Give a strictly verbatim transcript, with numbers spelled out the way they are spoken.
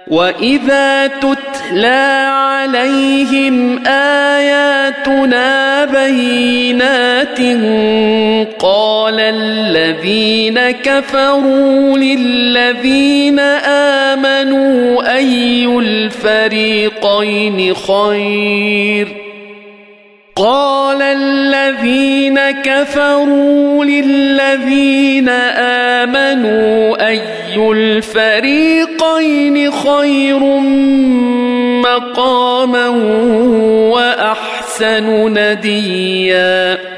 وإذا تتلى عليهم آياتنا بينات قال الذين كفروا للذين آمنوا أي الفريقين خير قال الذين كفروا للذين آمنوا أي الفريقين خير مقاما وأحسن نديا